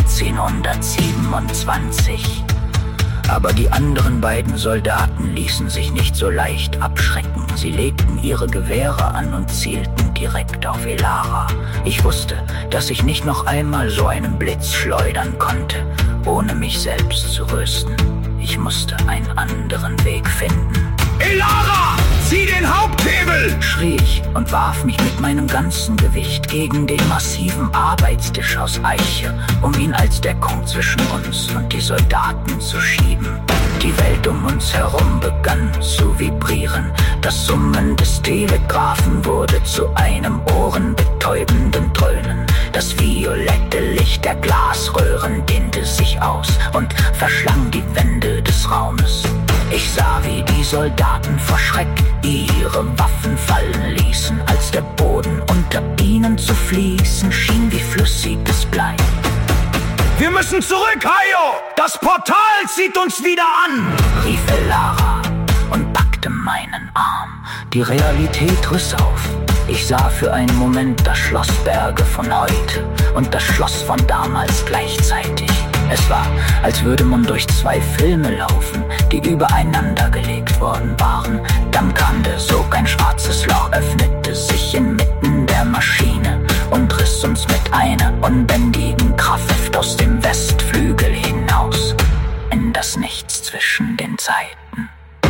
neunzehnhundertsiebenundzwanzig. Aber die anderen beiden Soldaten ließen sich nicht so leicht abschrecken. Sie legten ihre Gewehre an und zielten direkt auf Elara. Ich wusste, dass ich nicht noch einmal so einen Blitz schleudern konnte, ohne mich selbst zu rüsten. Ich musste einen anderen Weg finden. »Elara, zieh den Haupthebel!« schrie ich und warf mich mit meinem ganzen Gewicht gegen den massiven Arbeitstisch aus Eiche, um ihn als Deckung zwischen uns und die Soldaten zu schieben. Die Welt um uns herum begann zu vibrieren. Das Summen des Telegraphen wurde zu einem ohrenbetäubenden Dröhnen. Das violette Licht der Glasröhren dehnte sich aus und verschlang die Wände des Raumes. Ich sah, wie die Soldaten vor Schreck ihre Waffen fallen ließen, als der Boden unter ihnen zu fließen schien wie flüssiges Blei. »Wir müssen zurück, Hayo! Das Portal zieht uns wieder an!« rief Elara und packte meinen Arm. Die Realität riss auf. Ich sah für einen Moment das Schloss Berge von heute und das Schloss von damals gleichzeitig. Es war, als würde man durch zwei Filme laufen, die übereinander gelegt worden waren. Dann kam der Sog, ein schwarzes Loch öffnete sich inmitten der Maschine und riss uns mit einer unbändigen Kraft aus dem Westflügel hinaus in das Nichts zwischen den Zeiten.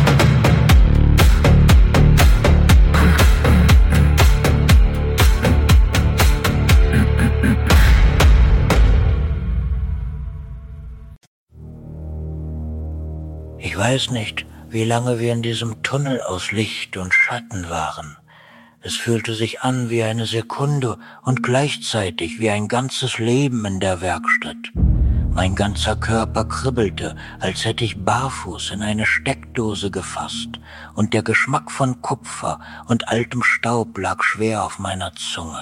Ich weiß nicht, wie lange wir in diesem Tunnel aus Licht und Schatten waren. Es fühlte sich an wie eine Sekunde und gleichzeitig wie ein ganzes Leben in der Werkstatt. Mein ganzer Körper kribbelte, als hätte ich barfuß in eine Steckdose gefasst, und der Geschmack von Kupfer und altem Staub lag schwer auf meiner Zunge.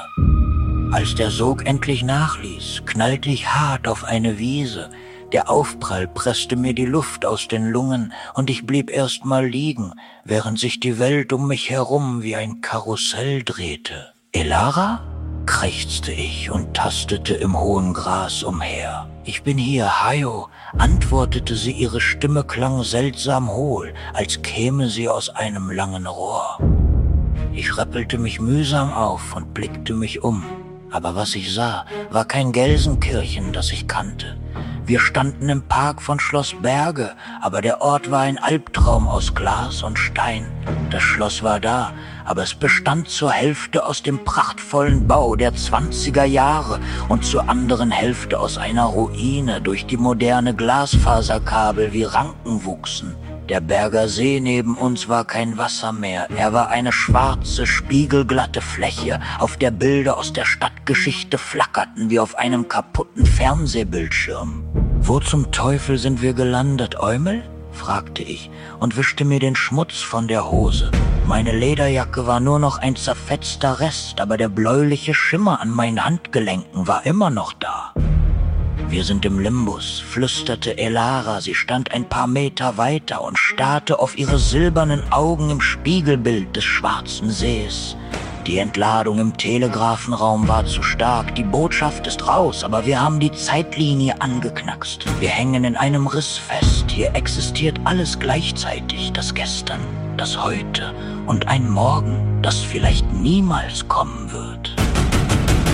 Als der Sog endlich nachließ, knallte ich hart auf eine Wiese. Der Aufprall presste mir die Luft aus den Lungen und ich blieb erst mal liegen, während sich die Welt um mich herum wie ein Karussell drehte. »Elara?« krächzte ich und tastete im hohen Gras umher. »Ich bin hier, Hayo«, antwortete sie, ihre Stimme klang seltsam hohl, als käme sie aus einem langen Rohr. Ich rappelte mich mühsam auf und blickte mich um. Aber was ich sah, war kein Gelsenkirchen, das ich kannte. Wir standen im Park von Schloss Berge, aber der Ort war ein Albtraum aus Glas und Stein. Das Schloss war da, aber es bestand zur Hälfte aus dem prachtvollen Bau der zwanziger Jahre und zur anderen Hälfte aus einer Ruine, durch die moderne Glasfaserkabel wie Ranken wuchsen. Der Berger See neben uns war kein Wasser mehr, er war eine schwarze, spiegelglatte Fläche, auf der Bilder aus der Stadtgeschichte flackerten wie auf einem kaputten Fernsehbildschirm. »Wo zum Teufel sind wir gelandet, Eumel?« fragte ich und wischte mir den Schmutz von der Hose. Meine Lederjacke war nur noch ein zerfetzter Rest, aber der bläuliche Schimmer an meinen Handgelenken war immer noch da. »Wir sind im Limbus«, flüsterte Elara. Sie stand ein paar Meter weiter und starrte auf ihre silbernen Augen im Spiegelbild des schwarzen Sees. Die Entladung im Telegrafenraum war zu stark. Die Botschaft ist raus, aber wir haben die Zeitlinie angeknackst. Wir hängen in einem Riss fest. Hier existiert alles gleichzeitig. Das Gestern, das Heute und ein Morgen, das vielleicht niemals kommen wird.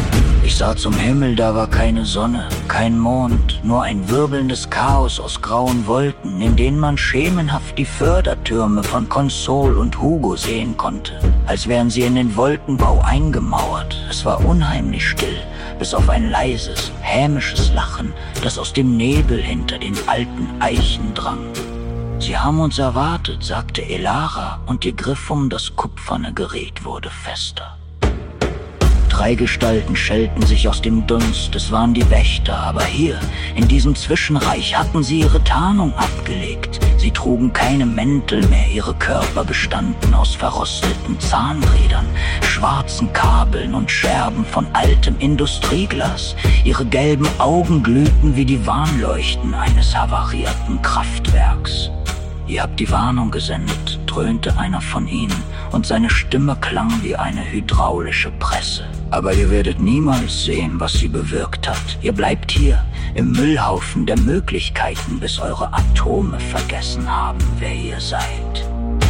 Ich sah zum Himmel, da war keine Sonne, kein Mond, nur ein wirbelndes Chaos aus grauen Wolken, in denen man schemenhaft die Fördertürme von Console und Hugo sehen konnte, als wären sie in den Wolkenbau eingemauert. Es war unheimlich still, bis auf ein leises, hämisches Lachen, das aus dem Nebel hinter den alten Eichen drang. »Sie haben uns erwartet«, sagte Elara, und ihr Griff um das kupferne Gerät wurde fester. Drei Gestalten schälten sich aus dem Dunst, es waren die Wächter, aber hier, in diesem Zwischenreich, hatten sie ihre Tarnung abgelegt. Sie trugen keine Mäntel mehr, ihre Körper bestanden aus verrosteten Zahnrädern, schwarzen Kabeln und Scherben von altem Industrieglas. Ihre gelben Augen glühten wie die Warnleuchten eines havarierten Kraftwerks. »Ihr habt die Warnung gesendet«, dröhnte einer von ihnen, und seine Stimme klang wie eine hydraulische Presse. »Aber ihr werdet niemals sehen, was sie bewirkt hat. Ihr bleibt hier, im Müllhaufen der Möglichkeiten, bis eure Atome vergessen haben, wer ihr seid.«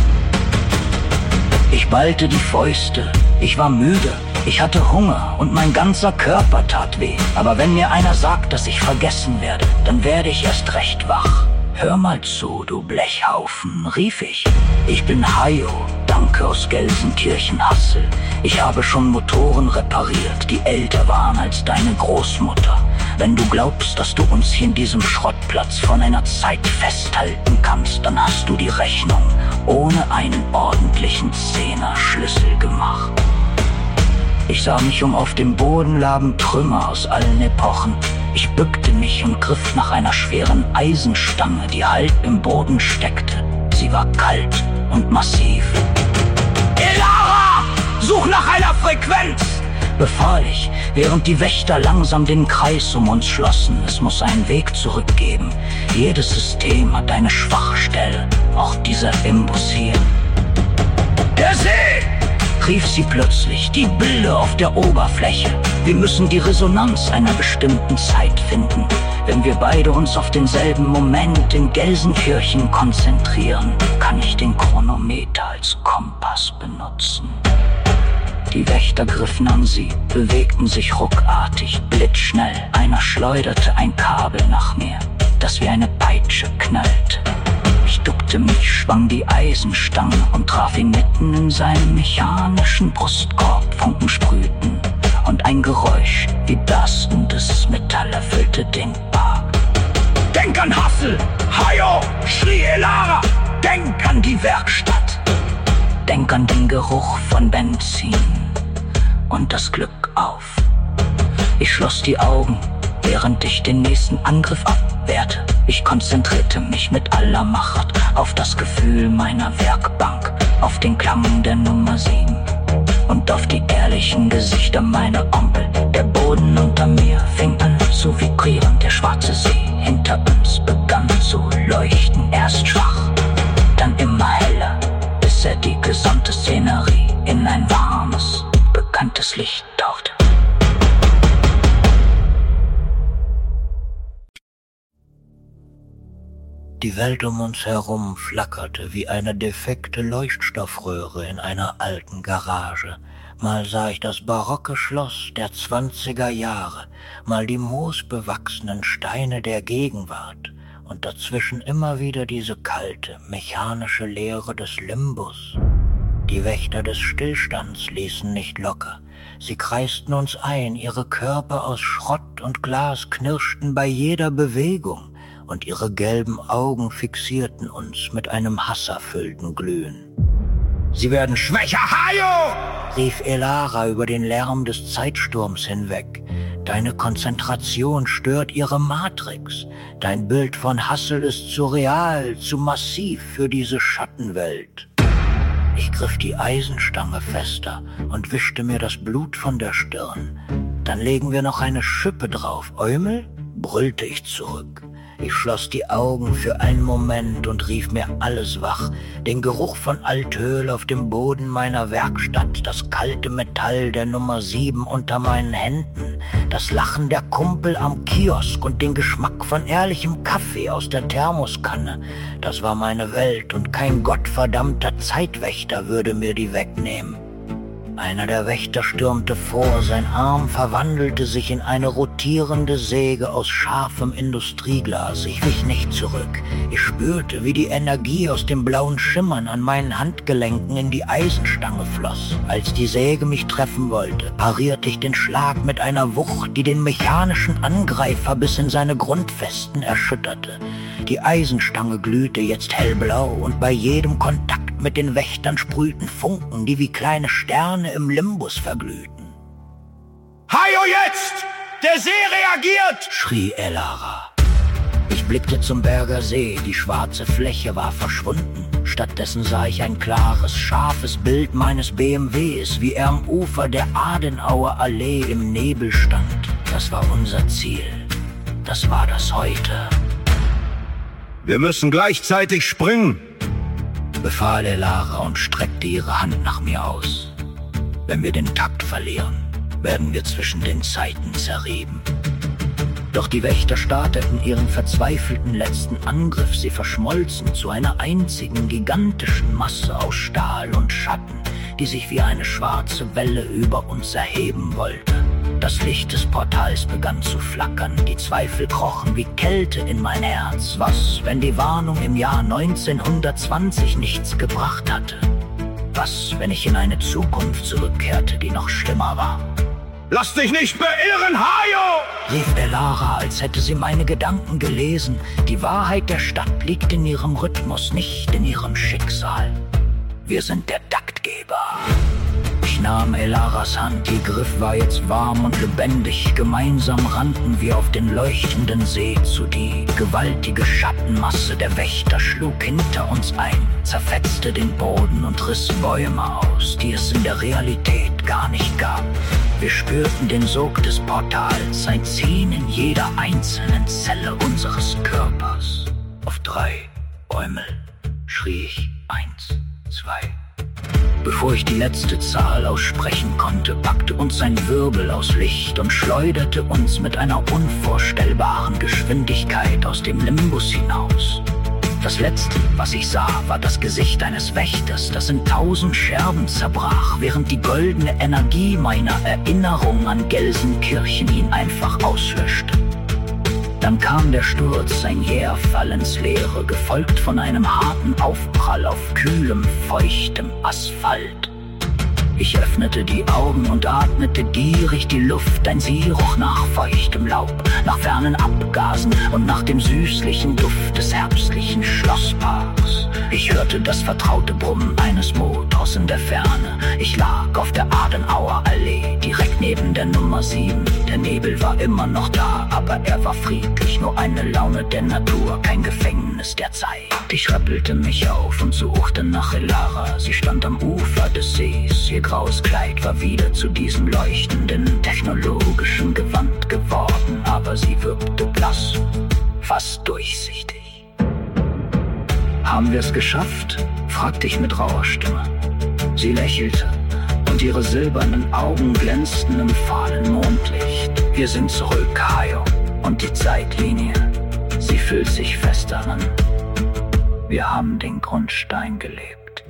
Ich ballte die Fäuste, ich war müde, ich hatte Hunger und mein ganzer Körper tat weh. Aber wenn mir einer sagt, dass ich vergessen werde, dann werde ich erst recht wach. »Hör mal zu, du Blechhaufen«, rief ich. »Ich bin Hayo, Danke aus Gelsenkirchen-Hassel. Ich habe schon Motoren repariert, die älter waren als deine Großmutter. Wenn du glaubst, dass du uns hier in diesem Schrottplatz von einer Zeit festhalten kannst, dann hast du die Rechnung ohne einen ordentlichen Zehner-Schlüssel gemacht.« Ich sah mich um, auf dem Boden lagen Trümmer aus allen Epochen. Ich bückte mich und griff nach einer schweren Eisenstange, die halb im Boden steckte. Sie war kalt und massiv. »Elara, such nach einer Frequenz«, befahl ich, während die Wächter langsam den Kreis um uns schlossen. Es muss einen Weg zurückgeben. Jedes System hat eine Schwachstelle, auch dieser Imbus hier. »Der See!« rief sie plötzlich, »die Bilder auf der Oberfläche. Wir müssen die Resonanz einer bestimmten Zeit finden. Wenn wir beide uns auf denselben Moment in Gelsenkirchen konzentrieren, kann ich den Chronometer als Kompass benutzen.« Die Wächter griffen an sie, bewegten sich ruckartig, blitzschnell. Einer schleuderte ein Kabel nach mir, das wie eine Peitsche knallte. Ich duckte mich, schwang die Eisenstange und traf ihn mitten in seinem mechanischen Brustkorb. Funken sprühten und ein Geräusch wie berstendes Metall erfüllte den Park. »Denk an Hassel! Hayo!« schrie Elara. »Denk an die Werkstatt! Denk an den Geruch von Benzin und das Glück auf.« Ich schloss die Augen, während ich den nächsten Angriff abwehrte. Ich konzentrierte mich mit aller Macht auf das Gefühl meiner Werkbank, auf den Klang der Nummer sieben und auf die ehrlichen Gesichter meiner Ompel. Der Boden unter mir fing an zu vibrieren, der schwarze See hinter uns begann zu leuchten, erst schwach, dann immer heller, bis er die gesamte Szenerie in ein warmes, bekanntes Licht tauchte. Die Welt um uns herum flackerte wie eine defekte Leuchtstoffröhre in einer alten Garage. Mal sah ich das barocke Schloss der zwanziger Jahre, mal die moosbewachsenen Steine der Gegenwart und dazwischen immer wieder diese kalte, mechanische Leere des Limbus. Die Wächter des Stillstands ließen nicht locker. Sie kreisten uns ein, ihre Körper aus Schrott und Glas knirschten bei jeder Bewegung, und ihre gelben Augen fixierten uns mit einem hasserfüllten Glühen. »Sie werden schwächer, Hayo!« rief Elara über den Lärm des Zeitsturms hinweg. »Deine Konzentration stört ihre Matrix. Dein Bild von Hassel ist zu real, zu massiv für diese Schattenwelt.« Ich griff die Eisenstange fester und wischte mir das Blut von der Stirn. »Dann legen wir noch eine Schippe drauf, Eumel?« brüllte ich zurück. Ich schloss die Augen für einen Moment und rief mir alles wach. Den Geruch von Altöl auf dem Boden meiner Werkstatt, das kalte Metall der Nummer sieben unter meinen Händen, das Lachen der Kumpel am Kiosk und den Geschmack von ehrlichem Kaffee aus der Thermoskanne. Das war meine Welt und kein gottverdammter Zeitwächter würde mir die wegnehmen. Einer der Wächter stürmte vor, sein Arm verwandelte sich in eine rotierende Säge aus scharfem Industrieglas. Ich wich nicht zurück. Ich spürte, wie die Energie aus dem blauen Schimmern an meinen Handgelenken in die Eisenstange floss. Als die Säge mich treffen wollte, parierte ich den Schlag mit einer Wucht, die den mechanischen Angreifer bis in seine Grundfesten erschütterte. Die Eisenstange glühte jetzt hellblau und bei jedem Kontakt mit den Wächtern sprühten Funken, die wie kleine Sterne im Limbus verglühten. Hayo jetzt! Der See reagiert! Schrie Elara. Ich blickte zum Berger See, die schwarze Fläche war verschwunden. Stattdessen sah ich ein klares, scharfes Bild meines B M Ws, wie er am Ufer der Adenauer Allee im Nebel stand. Das war unser Ziel. Das war das Heute. Wir müssen gleichzeitig springen, befahl Elara und streckte ihre Hand nach mir aus. Wenn wir den Takt verlieren, werden wir zwischen den Zeiten zerrieben. Doch die Wächter starteten ihren verzweifelten letzten Angriff. Sie verschmolzen zu einer einzigen gigantischen Masse aus Stahl und Schatten, die sich wie eine schwarze Welle über uns erheben wollte. Das Licht des Portals begann zu flackern, die Zweifel krochen wie Kälte in mein Herz. Was, wenn die Warnung im Jahr neunzehnhundertzwanzig nichts gebracht hatte? Was, wenn ich in eine Zukunft zurückkehrte, die noch schlimmer war? Lass dich nicht beirren, Hayo! Rief Elara, als hätte sie meine Gedanken gelesen. Die Wahrheit der Stadt liegt in ihrem Rhythmus, nicht in ihrem Schicksal. Wir sind der Taktgeber. Ich nahm Elaras Hand, ihr Griff war jetzt warm und lebendig. Gemeinsam rannten wir auf den leuchtenden See zu. Die gewaltige Schattenmasse der Wächter schlug hinter uns ein, zerfetzte den Boden und riss Bäume aus, die es in der Realität gar nicht gab. Wir spürten den Sog des Portals, ein Ziehen in jeder einzelnen Zelle unseres Körpers. Auf drei, Eumel, schrie ich. Eins, zwei. Bevor ich die letzte Zahl aussprechen konnte, packte uns ein Wirbel aus Licht und schleuderte uns mit einer unvorstellbaren Geschwindigkeit aus dem Limbus hinaus. Das Letzte, was ich sah, war das Gesicht eines Wächters, das in tausend Scherben zerbrach, während die goldene Energie meiner Erinnerung an Gelsenkirchen ihn einfach auslöschte. Dann kam der Sturz, ein jäher Fall ins Leere, gefolgt von einem harten Aufprall auf kühlem, feuchtem Asphalt. Ich öffnete die Augen und atmete gierig die Luft, ein Seeroch nach feuchtem Laub, nach fernen Abgasen und nach dem süßlichen Duft des herbstlichen Schlossparks. Ich hörte das vertraute Brummen eines Motors in der Ferne. Ich lag auf der Adenauer Allee, direkt neben der Nummer sieben. Der Nebel war immer noch da, aber er war friedlich, nur eine Laune der Natur, kein Gefängnis der Zeit. Ich rappelte mich auf und suchte nach Elara. Sie stand am Ufer des Sees, ihr graues Kleid war wieder zu diesem leuchtenden, technologischen Gewand geworden, aber sie wirkte blass, fast durchsichtig. Haben wir es geschafft? Fragte ich mit rauer Stimme. Sie lächelte und ihre silbernen Augen glänzten im fahlen Mondlicht. Wir sind zurück, Hayo, und die Zeitlinie, sie fühlt sich fest an. Wir haben den Grundstein gelebt.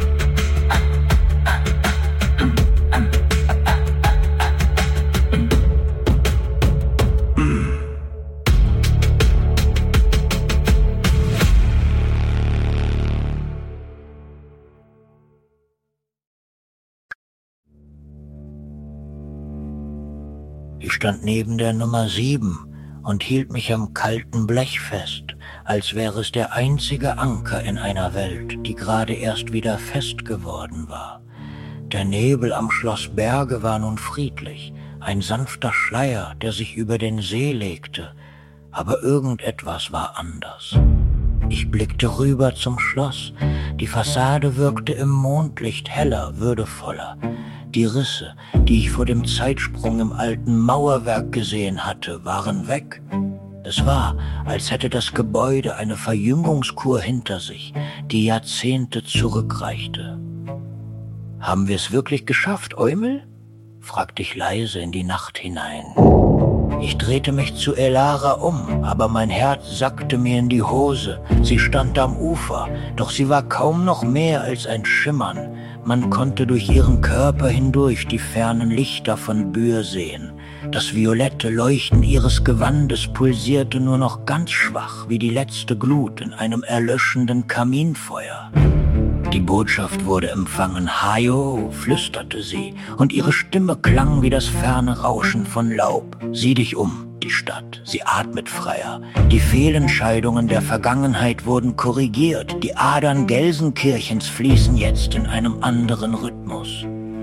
Ich stand neben der Nummer sieben und hielt mich am kalten Blech fest, als wäre es der einzige Anker in einer Welt, die gerade erst wieder fest geworden war. Der Nebel am Schloss Berge war nun friedlich, ein sanfter Schleier, der sich über den See legte, aber irgendetwas war anders. Ich blickte rüber zum Schloss. Die Fassade wirkte im Mondlicht heller, würdevoller. Die Risse, die ich vor dem Zeitsprung im alten Mauerwerk gesehen hatte, waren weg. Es war, als hätte das Gebäude eine Verjüngungskur hinter sich, die Jahrzehnte zurückreichte. »Haben wir es wirklich geschafft, Eumel?« fragte ich leise in die Nacht hinein. Ich drehte mich zu Elara um, aber mein Herz sackte mir in die Hose. Sie stand am Ufer, doch sie war kaum noch mehr als ein Schimmern. Man konnte durch ihren Körper hindurch die fernen Lichter von Bür sehen. Das violette Leuchten ihres Gewandes pulsierte nur noch ganz schwach wie die letzte Glut in einem erlöschenden Kaminfeuer. Die Botschaft wurde empfangen. Hayo, flüsterte sie, und ihre Stimme klang wie das ferne Rauschen von Laub. Sieh dich um, die Stadt, sie atmet freier. Die Fehlentscheidungen der Vergangenheit wurden korrigiert. Die Adern Gelsenkirchens fließen jetzt in einem anderen Rhythmus.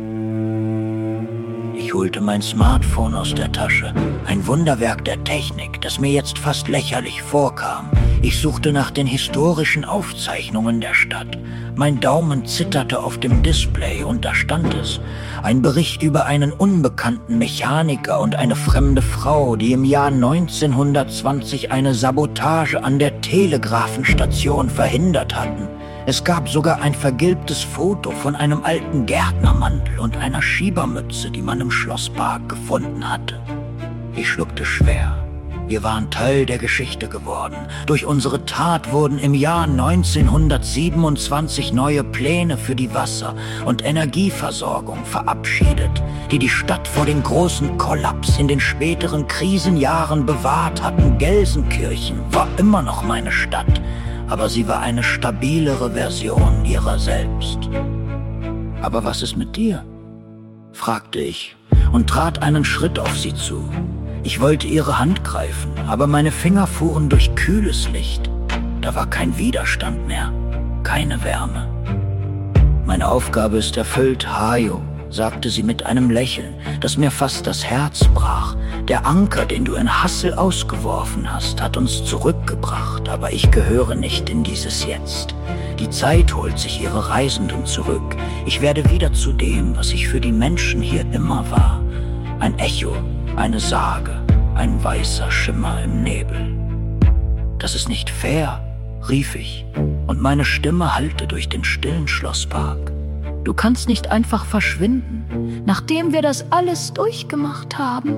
Ich holte mein Smartphone aus der Tasche, ein Wunderwerk der Technik, das mir jetzt fast lächerlich vorkam. Ich suchte nach den historischen Aufzeichnungen der Stadt. Mein Daumen zitterte auf dem Display und da stand es. Ein Bericht über einen unbekannten Mechaniker und eine fremde Frau, die im Jahr neunzehnhundertzwanzig eine Sabotage an der Telegrafenstation verhindert hatten. Es gab sogar ein vergilbtes Foto von einem alten Gärtnermantel und einer Schiebermütze, die man im Schlosspark gefunden hatte. Ich schluckte schwer. Wir waren Teil der Geschichte geworden. Durch unsere Tat wurden im Jahr neunzehnhundertsiebenundzwanzig neue Pläne für die Wasser- und Energieversorgung verabschiedet, die die Stadt vor dem großen Kollaps in den späteren Krisenjahren bewahrt hatten. Gelsenkirchen war immer noch meine Stadt, aber sie war eine stabilere Version ihrer selbst. »Aber was ist mit dir?« fragte ich und trat einen Schritt auf sie zu. Ich wollte ihre Hand greifen, aber meine Finger fuhren durch kühles Licht. Da war kein Widerstand mehr, keine Wärme. »Meine Aufgabe ist erfüllt, Hayo«, sagte sie mit einem Lächeln, das mir fast das Herz brach. »Der Anker, den du in Hassel ausgeworfen hast, hat uns zurückgebracht, aber ich gehöre nicht in dieses Jetzt. Die Zeit holt sich ihre Reisenden zurück. Ich werde wieder zu dem, was ich für die Menschen hier immer war. Ein Echo, eine Sage, ein weißer Schimmer im Nebel.« »Das ist nicht fair«, rief ich, und meine Stimme hallte durch den stillen Schlosspark. »Du kannst nicht einfach verschwinden, nachdem wir das alles durchgemacht haben.«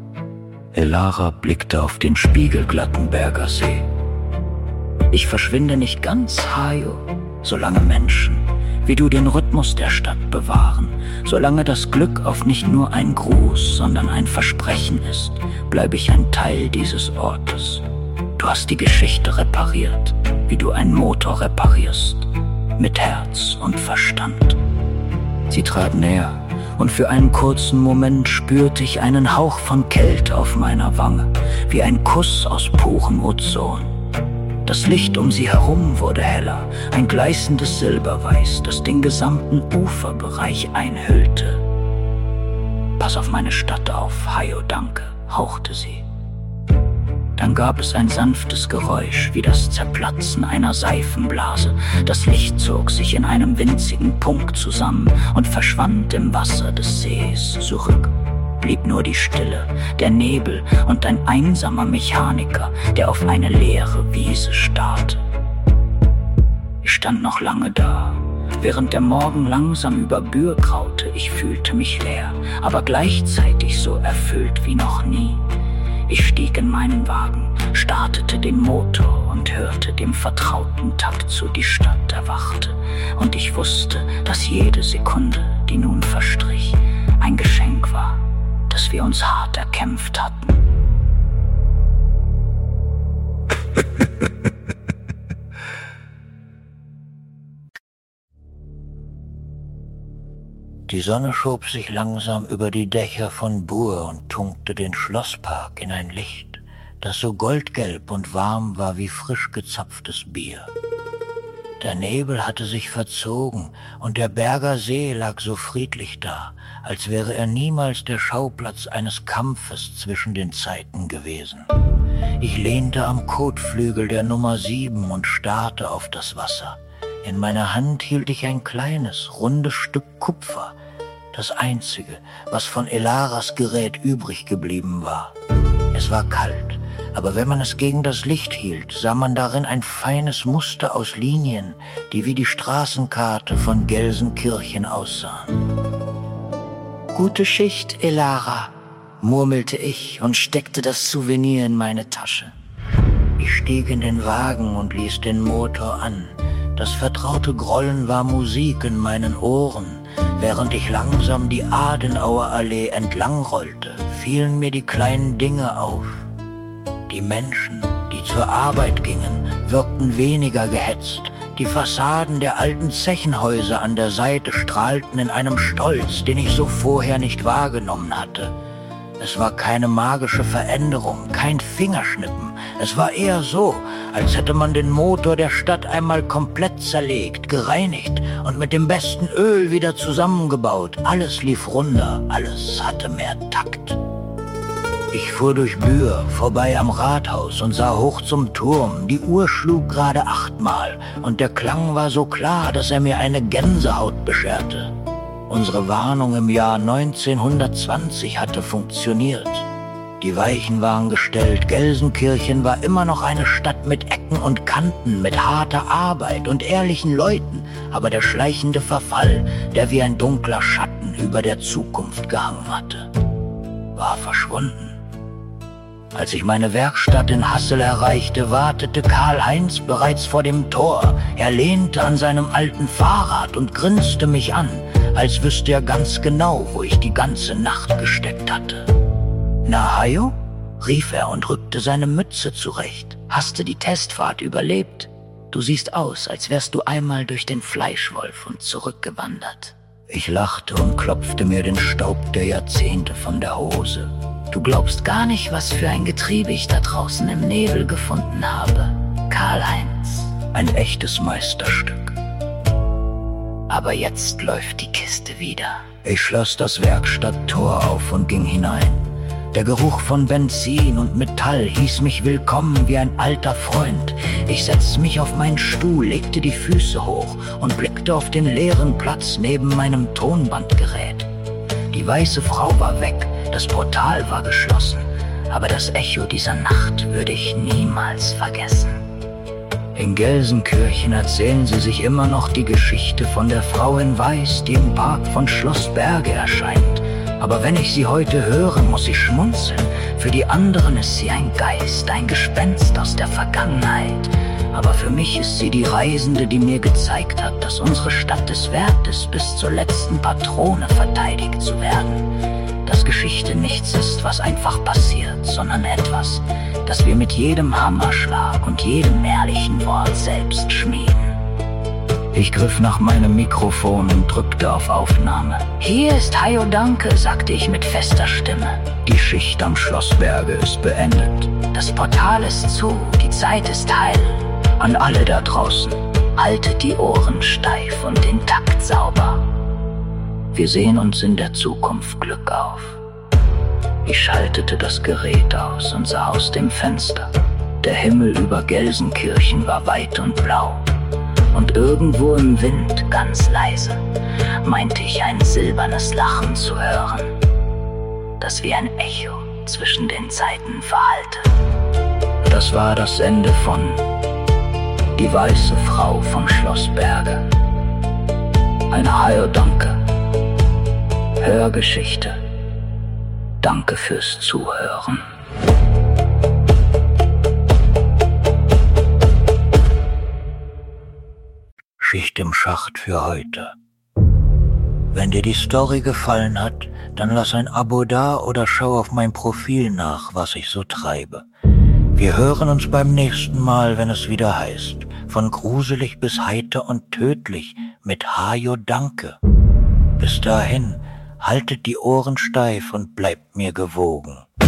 Elara blickte auf den spiegelglatten Berger See. »Ich verschwinde nicht ganz, Hayo, solange Menschen wie du den Rhythmus der Stadt bewahren. Solange das Glück auf nicht nur ein Gruß, sondern ein Versprechen ist, bleibe ich ein Teil dieses Ortes. Du hast die Geschichte repariert, wie du einen Motor reparierst, mit Herz und Verstand.« Sie trat näher, und für einen kurzen Moment spürte ich einen Hauch von Kälte auf meiner Wange, wie ein Kuss aus purem Ozon. Das Licht um sie herum wurde heller, ein gleißendes Silberweiß, das den gesamten Uferbereich einhüllte. »Pass auf meine Stadt auf, Hayo, danke«, hauchte sie. Dann gab es ein sanftes Geräusch, wie das Zerplatzen einer Seifenblase. Das Licht zog sich in einem winzigen Punkt zusammen und verschwand im Wasser des Sees. Zurück blieb nur die Stille, der Nebel und ein einsamer Mechaniker, der auf eine leere Wiese starrte. Ich stand noch lange da, während der Morgen langsam über Bür graute. Ich fühlte mich leer, aber gleichzeitig so erfüllt wie noch nie. Ich stieg in meinen Wagen, startete den Motor und hörte dem vertrauten Takt zu. Die Stadt erwachte, und ich wusste, dass jede Sekunde, die nun verstrich, ein Geschenk war, das wir uns hart erkämpft hatten. Die Sonne schob sich langsam über die Dächer von Bur und tunkte den Schlosspark in ein Licht, das so goldgelb und warm war wie frisch gezapftes Bier. Der Nebel hatte sich verzogen und der Berger See lag so friedlich da, als wäre er niemals der Schauplatz eines Kampfes zwischen den Zeiten gewesen. Ich lehnte am Kotflügel der Nummer sieben und starrte auf das Wasser. In meiner Hand hielt ich ein kleines, rundes Stück Kupfer, das einzige, was von Elaras Gerät übrig geblieben war. Es war kalt, aber wenn man es gegen das Licht hielt, sah man darin ein feines Muster aus Linien, die wie die Straßenkarte von Gelsenkirchen aussahen. »Gute Schicht, Elara«, murmelte ich und steckte das Souvenir in meine Tasche. Ich stieg in den Wagen und ließ den Motor an. Das vertraute Grollen war Musik in meinen Ohren. Während ich langsam die Adenauer Allee entlang rollte, fielen mir die kleinen Dinge auf. Die Menschen, die zur Arbeit gingen, wirkten weniger gehetzt. Die Fassaden der alten Zechenhäuser an der Seite strahlten in einem Stolz, den ich so vorher nicht wahrgenommen hatte. Es war keine magische Veränderung, kein Fingerschnippen. Es war eher so, als hätte man den Motor der Stadt einmal komplett zerlegt, gereinigt und mit dem besten Öl wieder zusammengebaut. Alles lief runter, alles hatte mehr Takt. Ich fuhr durch Bühr, vorbei am Rathaus und sah hoch zum Turm. Die Uhr schlug gerade achtmal und der Klang war so klar, dass er mir eine Gänsehaut bescherte. Unsere Warnung im Jahr neunzehnhundertzwanzig hatte funktioniert. Die Weichen waren gestellt, Gelsenkirchen war immer noch eine Stadt mit Ecken und Kanten, mit harter Arbeit und ehrlichen Leuten, aber der schleichende Verfall, der wie ein dunkler Schatten über der Zukunft gehangen hatte, war verschwunden. Als ich meine Werkstatt in Hassel erreichte, wartete Karl-Heinz bereits vor dem Tor. Er lehnte an seinem alten Fahrrad und grinste mich an, als wüsste er ganz genau, wo ich die ganze Nacht gesteckt hatte. »Na, Hajo?« rief er und rückte seine Mütze zurecht. »Hast du die Testfahrt überlebt? Du siehst aus, als wärst du einmal durch den Fleischwolf und zurückgewandert.« Ich lachte und klopfte mir den Staub der Jahrzehnte von der Hose. »Du glaubst gar nicht, was für ein Getriebe ich da draußen im Nebel gefunden habe, Karl-Heinz. Ein echtes Meisterstück. Aber jetzt läuft die Kiste wieder.« Ich schloss das Werkstatttor auf und ging hinein. Der Geruch von Benzin und Metall hieß mich willkommen wie ein alter Freund. Ich setzte mich auf meinen Stuhl, legte die Füße hoch und blickte auf den leeren Platz neben meinem Tonbandgerät. Die weiße Frau war weg, das Portal war geschlossen, aber das Echo dieser Nacht würde ich niemals vergessen. In Gelsenkirchen erzählen sie sich immer noch die Geschichte von der Frau in Weiß, die im Park von Schloss Berge erscheint. Aber wenn ich sie heute höre, muss ich schmunzeln. Für die anderen ist sie ein Geist, ein Gespenst aus der Vergangenheit. Aber für mich ist sie die Reisende, die mir gezeigt hat, dass unsere Stadt es wert ist, bis zur letzten Patrone verteidigt zu werden. Dass Geschichte nichts ist, was einfach passiert, sondern etwas, das wir mit jedem Hammerschlag und jedem ehrlichen Wort selbst schmieden. Ich griff nach meinem Mikrofon und drückte auf Aufnahme. »Hier ist Hajo Danke«, sagte ich mit fester Stimme. »Die Schicht am Schloss Berge ist beendet. Das Portal ist zu, die Zeit ist heil. An alle da draußen, haltet die Ohren steif und den Takt sauber. Wir sehen uns in der Zukunft Glück auf.« Ich schaltete das Gerät aus und sah aus dem Fenster. Der Himmel über Gelsenkirchen war weit und blau. Und irgendwo im Wind, ganz leise, meinte ich ein silbernes Lachen zu hören, das wie ein Echo zwischen den Zeiten verhallte. Das war das Ende von Die weiße Frau von Schloss Berge. Eine Hajo Danke. Hörgeschichte. Danke fürs Zuhören. Schicht im Schacht für heute. Wenn dir die Story gefallen hat, dann lass ein Abo da oder schau auf mein Profil nach, was ich so treibe. Wir hören uns beim nächsten Mal, wenn es wieder heißt, von gruselig bis heiter und tödlich mit Hajo Danke. Bis dahin, haltet die Ohren steif und bleibt mir gewogen.